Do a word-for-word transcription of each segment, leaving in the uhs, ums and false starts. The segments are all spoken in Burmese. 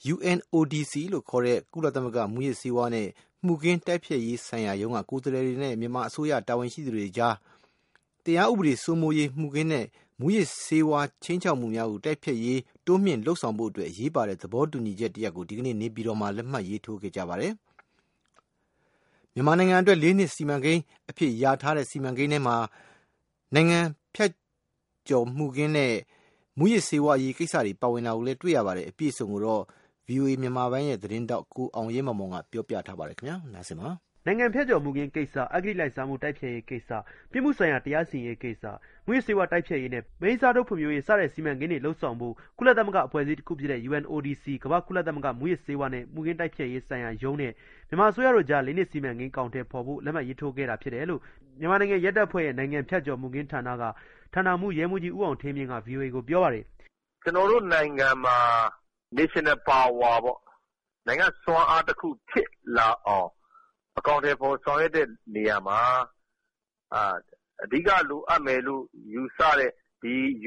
U N O D C လို့ခေါ်တဲ့ကုလသမဂ္ဂမူးယစ်ဆေးဝါးနဲ့မှုခင်းတိုက်ဖျက်ရေးဆိုင်ရာရုံးကကိုယ်စားလှယ်တွေနဲ့မြန်မာအစိုးရတာဝန်ရှိသူတွေကြားတရားဥပဒေစိုးမိုးရေးမှုခင်းနဲ့မူးယစ်ဆေးဝါးချင်းချောက်မှုများကိုတိုက်ဖျက်ရေးတိုးမြင့်လှုပ်ဆောင်ဖို့အတွက်ရေးပါတဲ့သဘောတူညီချက်တရပ်ကိုဒီကနေ့နေပြည်တော်မှာလက်မှတ်ရေးထိုးခဲ့ကြပါတယ်။မြန်မာနိုင်ငံအတွက်လေးနှစ်စီမံကိန်းအဖြစ်ရထားတဲ့စီမံကိန်းထဲမှာနိုင်ငံဖြတ်ကျော်မှုခင်းနဲ့မူးယစ်ဆေးဝါးအရေးကိစ္စတွေပါဝင်တာကိုလည်းတွေ့ရပါတယ်။အပြည့်အစုံကိုတော့ ဗွီအိုအေ မြန်မာပိုင်းရဲ့သတင်းတောက်ကိုအောင်ရဲမောင်မောင်ကပြောပြထားပါတယ်ခင်ဗျာ။နားဆင်ပါ။နိုင်ငံဖြတ်ကျော်မှုခင်းကိစ္စအဂတိလိုက်စားမှုတိုက်ဖျက်ရေးကိစ္စပြစ်မှုဆိုင်ရာတရားစီရင်ရေးကိစ္စမူးယစ်ဆေးဝါးတိုက်ဖျက်ရေးနဲ့မိန်းစားတို့ဖွံ့ဖြိုးရေးစတဲ့စီမံကိန်းတွေလှုပ်ဆောင်ဖို့ကုလသမဂ္ဂအဖွဲ့အစည်းတစ်ခုဖြစ်တဲ့ U N O D C ကမ္ဘာကုလသမဂ္ဂမူးယစ်ဆေးဝါးနဲ့မှုခင်းတိုက်ဖျက်ရေးဆိုင်ရာရုံးနဲ့မြန်မာအစိုးရတို့ကြားလေးနှစ်စီမံကိန်းကောင်ထည်ဖော်ဖို့လက်မှတ်ရေးထိုးခဲ့တာဖြစ်တယ်လို့မြန်မာနိုင်ငံရဲတပ်ဖွဲ့ရဲ့နိုင်ငံဖြတ်ကျော်မှုခင်းဌာနကဌာနမှူးရဲမှူးကြီးဦးအောင်ထင်းမြင့်က ဗွီအိုအေကိုပြောပါတယ်။ကျွန်တော်တို့နိုင်ငံမှာ National Power ပေါ့နိုင်ငံစွမ်းအားတစ်ခုဖြစ်လာအောင်အကောင့်တွေပေါ်ဆောင်ရွက်တဲ့နေရာမှာအာအဓိကလိုအပ်မယ်လို့ယူဆတဲ့ဒီ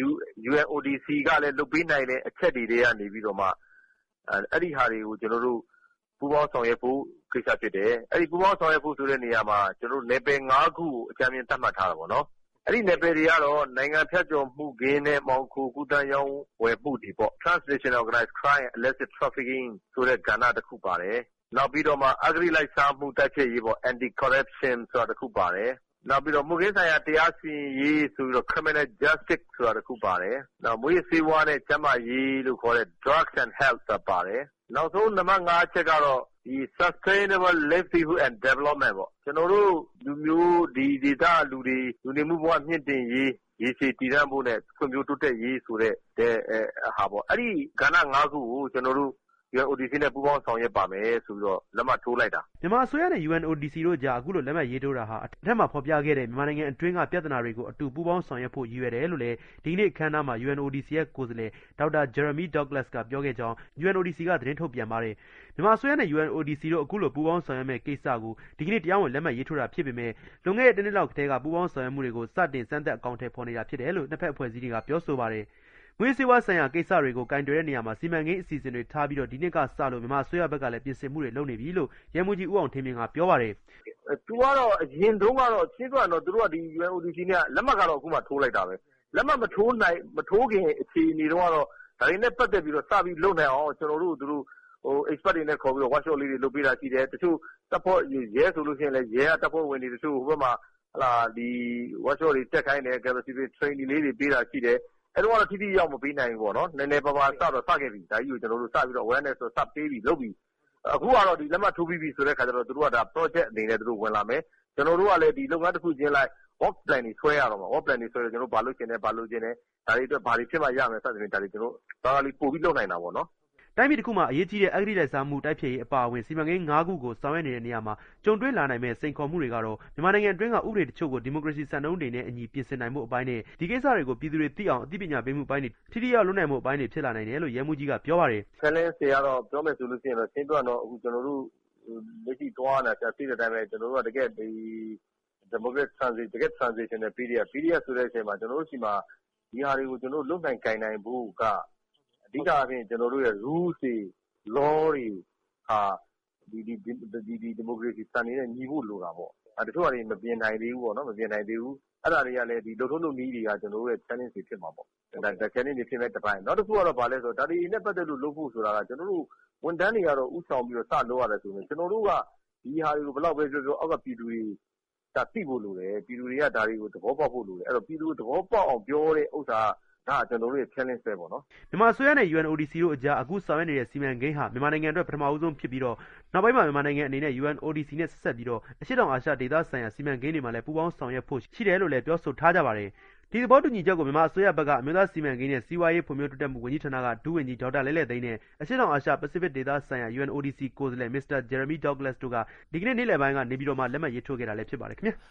U N O D C ကလည်းလုပ်ပေးနိုင်တဲ့အချက်တွေတွေကနေပြီးတော့မှအဲ့ဒီဟာတွေကိုကျွန်တော်တို့ပူးပေါင်းဆောင်ရွက်ဖို့ကိစ္စဖြစ်တယ်။အဲ့ဒီပူးပေါင်းဆောင်ရွက်ဖို့ဆိုတဲ့နေရာမှာကျွန်တော်တို့နယ်ပယ်၅ခုကိုအကြမ်းမြင်သတ်မှတ်ထားတာပေါ့နော်။အဲ့ဒီနယ်ပယ်တွေကတော့နိုင်ငံဖြတ်ကျော်မှုခင်းနဲ့မောင်ခိုကူတန်းရောင်းဝယ်မှုတွေပေါ့ Transnational Organized Crime and Illicit Trafficking ဆိုတဲ့ကဏ္ဍတစ်ခုပါတယ်။နောက်ပြီးတော့မှအဂတိလိုက်စားမှုတိုက်ဖျက်ရေးပေါ့ Anti Corruption ဆိုတာတစ်ခုပါတယ်။နောက်ပြီးတော့မှုခင်းဆိုင်ရာတရားစီရင်ရေးဆိုပြီးတော့ Criminal Justice ဆိုတာတစ်ခုပါတယ်။နောက်မွေးဆေးဝါးနဲ့ကျန်းမာရေးလို့ခေါ်တဲ့ Drugs and Health ဆိုတာပါတယ်။နောက်ဆုံးနံပါတ်၅ချက်ကတော့ဒီ Sustainable Livelihood and Development ပေါ့ကျွန်တော်တို့လူမျိုးဒီဒေသလူတွေလူနေမှုဘဝမြင့်တင်ရေးရေရှည်တည်တံ့ဖို့နဲ့ဖွံ့ဖြိုးတိုးတက်ရေးဆိုတဲ့ဟာပေါ့အဲ့ဒီကဏ္ဍ၅ခုကိုကျွန်တော်တို့U N O D C နဲ့ပူးပေါင်းဆောင်ရွက်ပါမယ်ဆိုပြီးတော့လက်မှတ်ထိုးလိုက်တာမြန်မာအစိုးရနဲ့ U N O D C တို့ကြားအခုလိုလက်မှတ်ရေးထိုးတာဟာအထက်မှာဖော်ပြခဲ့တဲ့မြန်မာနိုင်ငံအတွင်းကပြဿနာတွေကိုအတူပူးပေါင်းဆောင်ရွက်ဖို့ရည်ရွယ်တယ်လို့လည်းဒီနေ့အခမ်းအနားမှာ U N O D C ရဲ့ကိုယ်စားလှယ်ဒေါက်တာ Jeremy Douglas ကပြောခဲ့ကြောင်း U N O D C ကသတင်းထုတ်ပြန်ပါတယ်မြန်မာအစိုးရနဲ့ U N O D C တို့အခုလိုပူးပေါင်းဆောင်ရွက်မဲ့ကိစ္စကိုဒီကနေ့တရားဝင်လက်မှတ်ရေးထိုးတာဖြစ်ပေမဲ့လွန်ခဲ့တဲ့တစ်နှစ်လောက်ကတည်းကပူးပေါင်းဆောင်ရွက်မှုတွေကိုစတင်စမ်းသပ်အကောင့်ထဲပေါ်နေတာဖြစ်တယ်လို့နှစ်ဖက်အဖွဲ့အစည်းတွေကပြောဆိုပါတယ်မွေးဆေးဝါးဆိုင်ရာကိစ္စတွေကိုကင်တွယ်တဲ့နေရာမှာစီမံကိန်းအစီအစဉ်တွေထားပြီးတော့ဒီနှစ်ကစလို့မြန်မာအစိုးရဘက်ကလည်းပြင်ဆင်မှုတွေလုပ်နေပြီလို့ရဲမှူးကြီးဦးအောင်ထင်းမြင့်ကပြောပါတယ်။သူကတော့အရင်တုန်းကတော့ရှင်းပြတော့သူတို့ကဒီ U N O D C နဲ့လက်မှတ်ကတော့အခုမှထိုးလိုက်တာပဲ။လက်မှတ်မထိုးနိုင်မထိုးခင်အခြေအနေတုန်းကတော့ဒါတွေနဲ့ပတ်သက်ပြီးတော့စပြီးလုပ်နိုင်အောင်ကျွန်တော်တို့သူတို့ဟို expert တွေနဲ့ခေါ်ပြီးတော့ workshop လေးတွေလုပ်ပေးတာရှိတယ်။တချို့တပ်ဖွဲ့ရဲဆိုလို့ရှိရင်လည်းရဲကတပ်ဖွဲ့ဝင်တွေတချို့ဟိုဘက်မှာဟလာဒီ workshop တွေတက်ခိုင်းတယ် capacity training လေးတွေပေးတာရှိတယ်။အဲ့တော့ထိထိရောက်မပေးနိုင်ဘူးပေါ့နော်နည်းနည်းပါးပါးစတော့စခဲ့ပြီဒါကြီးကိုကျွန်တော်တို့စပြီးတော့ awareness ဆိုစပေးပြီးလုပ်ပြီးအခုကတော့ဒီလက်မှတ်ထိုးပြီးပြီဆိုတဲ့ခါကျတော့တို့ကဒါ project အနေနဲ့တို့ဝင်လာမယ်ကျွန်တော်တို့ကလည်းဒီလုပ်ငန်းတစ်ခုချင်းလိုက် work plan တွေဆွဲရတော့မှာ work plan တွေဆွဲရကျွန်တော်တို့ဘာလုပ်ချင်လဲဘာလုပ်ချင်လဲဒါတွေအတွက်ဘာတွေဖြစ်မှရမယ်စသဖြင့်ဒါတွေကျွန်တော်တို့ဒါလေးပို့ပြီးလုပ်နိုင်တာပေါ့နော်တိုင်းပြည်တစ်ခုမှာအရေးကြီးတဲ့အဂတိလိုက်စားမှုတိုက်ဖျက်ရေးအပါအဝင်စီမံကိန်း၅ခုကိုဆောင်ရွက်နေတဲ့နေရာမှာကြုံတွေ့လာနိုင်မဲ့စိန်ခေါ်မှုတွေကတော့မြန်မာနိုင်ငံအတွင်းကဥပဒေတချို့ကိုဒီမိုကရေစီစံနှုန်းတွေနဲ့အညီပြင်ဆင်နိုင်မှုအပိုင်းနဲ့ဒီကိစ္စတွေကိုပြည်သူတွေသိအောင်အသိပညာပေးမှုအပိုင်းတွေထိထိရောက်လုပ်နိုင်မှုအပိုင်းတွေဖြစ်လာနိုင်တယ်လို့ရဲမှူးကြီးကပြောပါတယ်။ challenge တွေကတော့ပြောမယ်ဆိုလို့ရှိရင်တော့ရှင်းပြတော့အခုကျွန်တော်တို့လက်ရှိတွားနေတာဆက်ပြီးတဲ့အတိုင်းပဲကျွန်တော်တို့ကတကယ်ဒီ democratic transition တကယ် transitional period period ဆိုတဲ့အချိန်မှာကျွန်တော်တို့ရှိမှာဒီဟာတွေကိုကျွန်တော်တို့လုပ်နိုင်ကိုင်နိုင်ဖို့ကအဓိကအပြင်ကျွန်တော်တို့ရဲ့ rules တွေ law တွေဟာဒီဒီဒီဒီ democracy စံနေနဲ့ညီဖို့လိုတာပေါ့အဲတချို့ဟာတွေမပြင်နိုင်သေးဘူးပေါ့နော်မပြင်နိုင်သေးဘူးအဲ့ဒါတွေကလည်းဒီလုပ်ထုံးလုပ်နည်းတွေကကျွန်တော်တို့ရဲ့ challenge တွေဖြစ်မှာပေါ့ဒါ challenge တွေဖြစ်မဲ့တစ်ပိုင်းနောက်တစ်ခုကတော့ဗာလဲဆိုတော့ဒါတွေနဲ့ပတ်သက်လို့လုပ်ဖို့ဆိုတာကကျွန်တော်တို့ဝန်ထမ်းတွေကတော့ဥဆောင်ပြီးတော့စလုပ်ရတယ်ဆိုရင်ကျွန်တော်တို့ကဒီဟာတွေကိုဘယ်လောက်ပဲပြောပြောအောက်ကပြည်သူတွေဒါသိဖို့လိုတယ်ပြည်သူတွေကဒါတွေကိုသဘောပေါက်ဖို့လိုတယ်အဲ့တော့ပြည်သူသဘောပေါက်အောင်ပြောတဲ့ဥစ္စာဒါကျွန်တော်တို့ရဲ့ challenge ပဲပေါ့နော်မြန်မာအစိုးရနဲ့ U N O D C တို့အကြားအခုဆောင်ရွက်နေတဲ့စီမံကိန်းဟာမြန်မာနိုင်ငံအတွက်ပထမဦးဆုံးဖြစ်ပြီးတော့နောက်ပိုင်းမှာမြန်မာနိုင်ငံအနေနဲ့ U N O D C နဲ့ဆက်ဆက်ပြီးတော့အရှေ့တောင်အာရှဒေသဆိုင်ရာစီမံကိန်းတွေမှာလည်းပူးပေါင်းဆောင်ရွက်ဖို့ရှိတယ်လို့လည်းပြောဆိုထားကြပါတယ်ဒီသဘောတူညီချက်ကိုမြန်မာအစိုးရဘက်ကအမျိုးသားစီမံကိန်းနဲ့စီးပွားရေးဖွံ့ဖြိုးတိုးတက်မှုဝန်ကြီးဌာနကဒုဝန်ကြီးဒေါက်တာလဲ့လဲ့သိန်းနဲ့အရှေ့တောင်အာရှပစိဖိတ်ဒေသဆိုင်ရာ U N O D C ကိုယ်စားလှယ် မစ္စတာ Jeremy Douglas တို့ကဒီကနေ့နေ့လယ်ပိုင်းကနေပြည်တော်မှာလက်မှတ်ရေးထိုးခဲ့တာလည်းဖြစ်ပါတယ်ခင်ဗျာ